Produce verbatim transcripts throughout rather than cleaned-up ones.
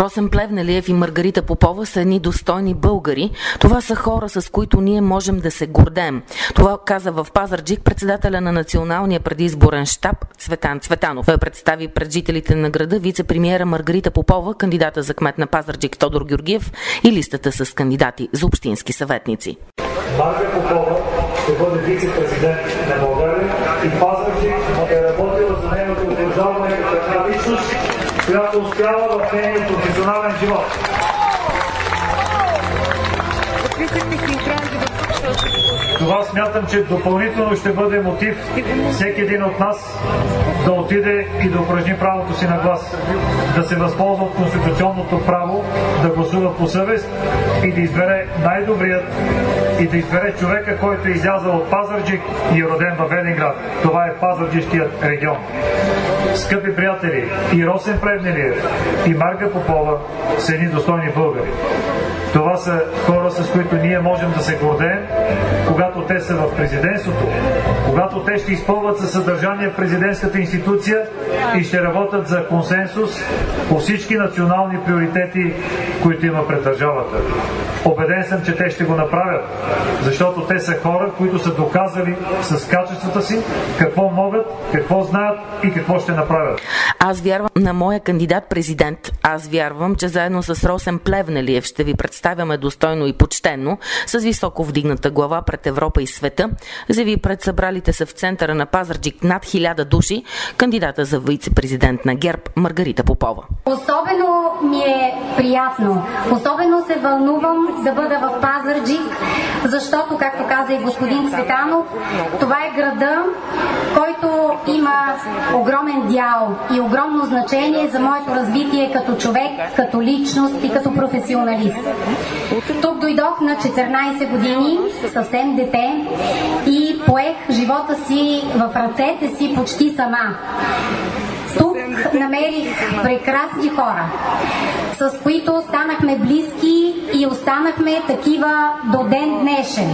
Росен Плевнелиев и Маргарита Попова са едни достойни българи. Това са хора, с които ние можем да се гордеем. Това каза в Пазарджик председателя на Националния предизборен щаб Цветан Цветанов. Той представи пред жителите на града вице-премиера Маргарита Попова, кандидата за кмет на Пазарджик Тодор Георгиев и листата с кандидати за общински съветници. Марга Попова ще бъде вице-президент на България и Пазарджик е работила за нейното удължаване като една личност, която успява в нейния професионален живот. Това смятам, че допълнително ще бъде мотив всеки един от нас да отиде и да упражни правото си на глас, да се възползва от конституционното право, да гласува по съвест и да избере най-добрият и да избере човека, който е излязъл от Пазарджик и е роден във Велинград. Това е Пазарджишкият регион. Скъпи приятели, и Росен Плевнелиев, и Марга Попова са едни достойни българи. Това са хора, с които ние можем да се гордеем, когато те са в президентството, когато те ще изпълват със съдържание в президентската институция и ще работят за консенсус по всички национални приоритети, които има пред държавата. Убеден съм, че те ще го направят, защото те са хора, които са доказали с качествата си какво могат, какво знаят и какво ще направят. Аз вярвам на моя кандидат президент. Аз вярвам, че заедно с Росен Плевнелиев ще ви представяме достойно и почтенно, с високо вдигната глава пред Европа и света, заяви пред събралите се в центъра на Пазарджик над хиляда души кандидата за вице-президент на ГЕРБ Маргарита Попова. Особено ми е приятно, особено се вълнувам да бъда в Пазарджик, защото, както каза и господин Цветанов, това е града, който има огромен дял и огромно значение за моето развитие като човек, като личност и като професионалист. Тук дойдох на четиринайсет години, съвсем дете, и поех живота си в ръцете си почти сама. Тук намерих прекрасни хора, с които станахме близки и останахме такива до ден днешен.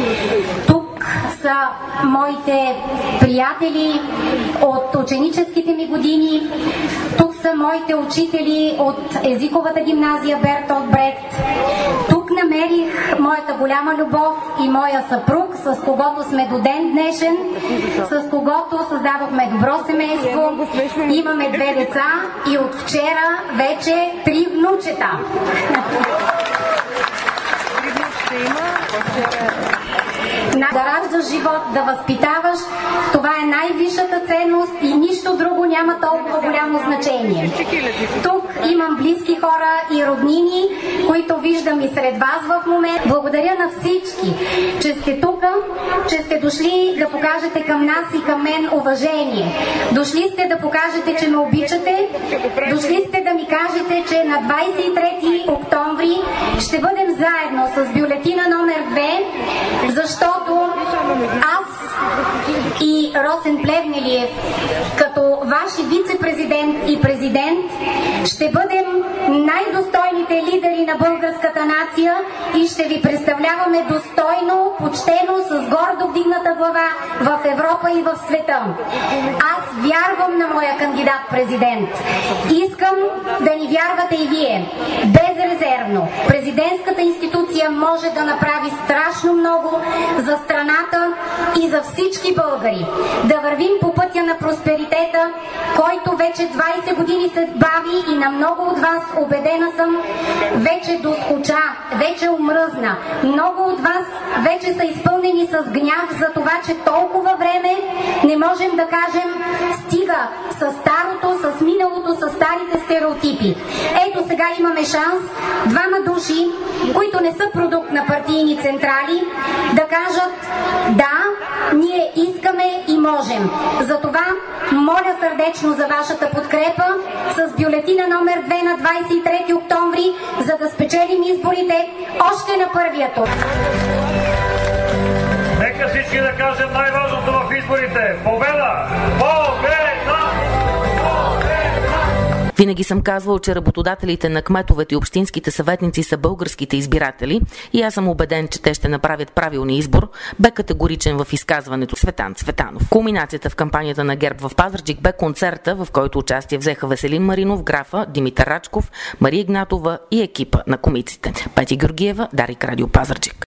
Тук са моите приятели от ученическите ми години, тук са моите учители от езиковата гимназия Бертолт Брехт. Тук намерих моята голяма любов и моя съпруг, с когото сме до ден днешен, с когото създавахме добро семейство. Имаме две деца и от вчера вече три внучета. Да раждаш живот, да възпитаваш, това е най-висшата ценност и нищо друго няма толкова голямо значение. Тук имам близки хора и роднини, които виждам и сред вас в момента. Благодаря на всички, че сте тук, че сте дошли да покажете към нас и към мен уважение. Дошли сте да покажете, че ме обичате. Дошли сте да ми кажете, че на двайсет и трети октомври ще бъдем заедно с бюлетина номер две, защото аз и Росен Плевнелиев, като ваши вице-президент и президент, ще бъдем най-достойните лидери на българската нация и ще ви представляваме достойно, почтено, с гордо вдигната глава в Европа и в света. Аз вярвам на моя кандидат-президент. Искам да ни вярвате и вие. Безрезервно. Президентската институция може да направи страшно много за страната и за всички българи. Да вървим по пътя на просперитета, който вече двайсет години се бави и на много от вас, убедена съм, вече доскуча, вече омръзна. Много от вас вече са изпълнени с гняв за това, че толкова време не можем да кажем стига с старото, с миналото, с старите стереотипи. Ето сега имаме шанс двама души, които не са продукт на партийни централи, да кажат да, ние искаме и можем. Затова моля сърдечно за вашата подкрепа с бюлетина номер две на двайсет и трети октомври, за да спечелим изборите още на първия тур. Нека всички да кажем най-важното в изборите. Победа! Победа! Винаги съм казвал, че работодателите на кметовете и общинските съветници са българските избиратели и аз съм убеден, че те ще направят правилния избор, бе категоричен в изказването Цветан Цветанов. Кулминацията в кампанията на ГЕРБ в Пазарджик бе концерта, в който участие взеха Веселин Маринов, Графа, Димитър Рачков, Мария Игнатова и екипа на комиците. Пети Георгиева, Дарик, Радио Пазарджик.